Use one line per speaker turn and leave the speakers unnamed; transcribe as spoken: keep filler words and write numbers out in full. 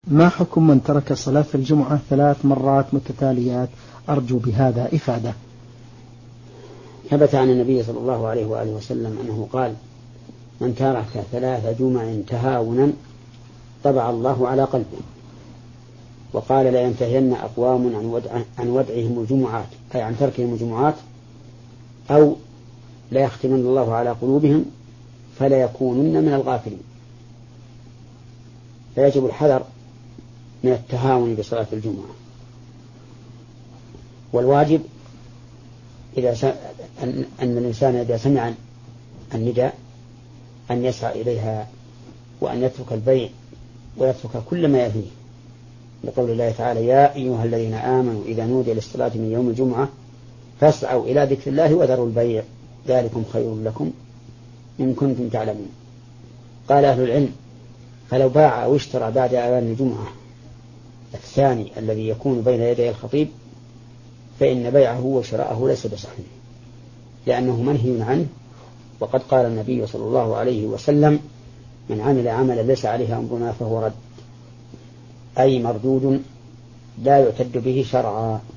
ما حكم من ترك صلاة الجمعة ثلاث مرات متتاليات؟ أرجو بهذا إفادة.
ثبت عن النبي صلى الله عليه وآله وسلم أنه قال: من ترك ثلاث جمع تهاونا طبع الله على قلبه. وقال: لا ينتهين أقوام عن, ودع عن ودعهم الجمعات، أي عن تركهم الجمعات، أو لا يختمن الله على قلوبهم فلا يكونن من الغافلين. فيجب الحذر من التهاون بصلاة الجمعة، والواجب إذا س... أن... أن الإنسان إذا سمع النداء أن يسعى إليها، وأن يترك البيع ويترك كل ما يفيه، لقول الله تعالى: يا أيها الذين آمنوا إذا نودي للصلاة من يوم الجمعة فاسعوا إلى ذكر الله وذروا البيع ذلكم خير لكم إن كنتم تعلمون. قال أهل العلم: فلو باع أو اشترى بعد أذان الجمعة الثاني الذي يكون بين يدي الخطيب فإن بيعه وشراءه ليس بصحيح، لأنه منهي عنه. وقد قال النبي صلى الله عليه وسلم: من عمل عملا ليس عليه أمرنا فهو رد، أي مردود لا يعتد به شرعا.